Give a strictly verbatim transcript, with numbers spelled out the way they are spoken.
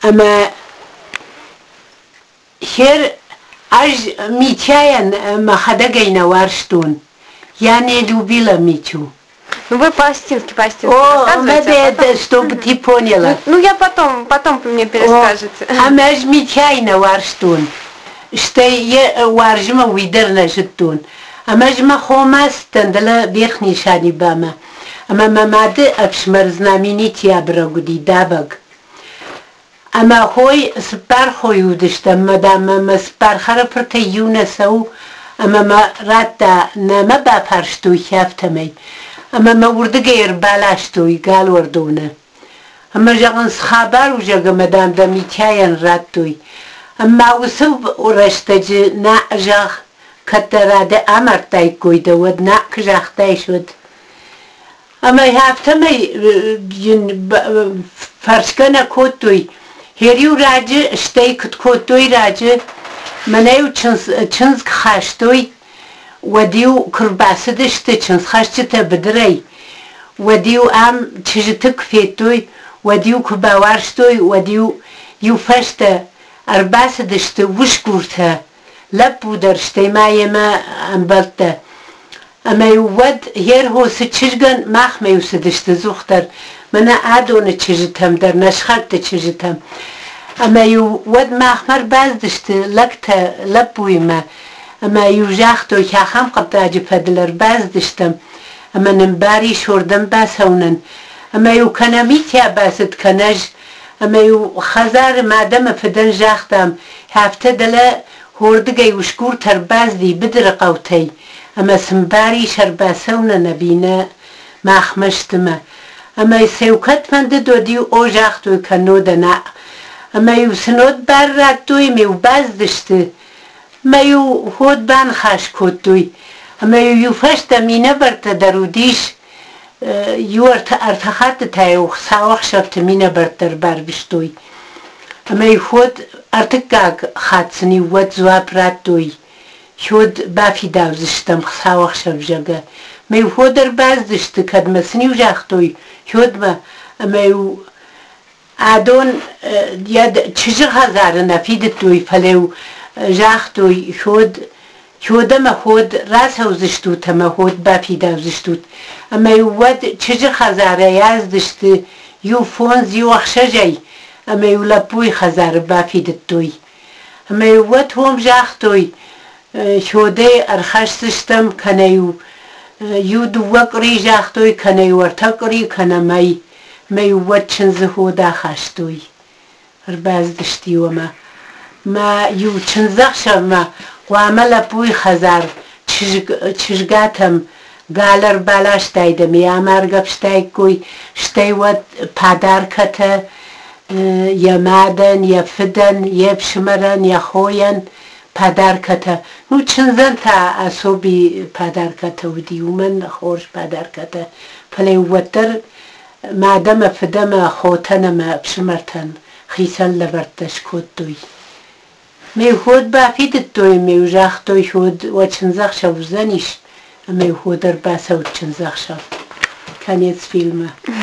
اما هر اج میتیاین مخدگین وارشتون یعنی любила Митю. Ну вы пластинки, пластинки О, рассказывайте, а потом... чтобы ты поняла. Ну, ну я потом, потом вы мне перескажете. А мы ж митяйна варштун. Что я варжма уйдерна житун. А мы ж махомас тандала верхний шани бама. А мы мамады обшмар знаменития брагуди дабаг. А мы хой спар хоюдышта, мадам, мы спар харапрта юнасау, а мы рата нама бапаршту хяфтамей. اما ما ورده غیر بالاشتوی گال وردونه اما جانس خبر و جگه مدام دمیتیان راتوی اما وسوب ورشتج نا جاخ کتراده امرتای کویده ود نا کجاخ تای شد اما هفته می فرشکنه کوتوی هریو راجه اشتای کت کوتوی راجه منیو چنز چنز خاشتوی وديو كرباسة دشتة چنس خاشتة بدري وديو ام تجتك فيتوي وديو كباوارشتوي وديو يو فشتة أرباسة دشتة وش قورتها لبو درشتة ما يما أمبلتة أما يود هير هو ستشجن ماخ ما يوسدشتة زوختر منا عادون تجتهم در نشخلت تجتهم أما يود ماخ مر باز دشتة لكتة لبوي ما اما یوجاختو که هم قطعه پدلر باز داشتم اما نمباری شوردم باز هونن اما یو کنامیتیا بازد کنج اما یو خزار مادم فدن جاختم هفته دل هوردگی وشکور تر باز دی بدر قوتی اما سنباری شر باز هونن نبینه مخمشتم اما سیوکت من دو دیو او جاختو کنو دنا اما یو سنود بر راتوی میو باز داشته ما یو خود بان خاش کتوی اما یو فشت مینه برت درودیش یو ارتخات تایو ساوخ شفت مینه برت در بر بشتوی اما یو خود ارتقاق خاتسنی ود زواب راتوی خود بافی داوزشتم ساوخ شف جگه ما یو خود در باز دشت کدمسنی و جاختوی خود ما اما یو آدون یاد چجا هزار نفیدت توی فلیو جاختوی خود خودم خود راس هوزشتو تما خود بافی داوزشتو اما یود چجا خزاره یاز دشته یو فونز یو اخشجای اما یو لپوی خزاره بافی دتوی اما یود هم جاختوی خوده ارخشتشتم کنه یو یو دوکری جاختوی کنه یو ارتقری کنه مای ما یود چنزه خوده خشتوی ارباز دشتی و ما ما یو چنزخ شب ما قوامل پوی خزار چشگاتم گالر بالاش دایدم یا مرگب شتای کوی شتای ود پادر کته یا مادن یا فدن یا بشمرن یا خوین پادر کته نو چنزن تا اصوبی پادر کته و دیومن خورش پادر کته پلی ودر مادم فدم خوتنم بشمرتن خیسن لبرتش کود دوی می خود بافید توی می جاخت توی خود و چنزخ شو زنیش می خود در باس و چنزخ شو کنیت فیلمه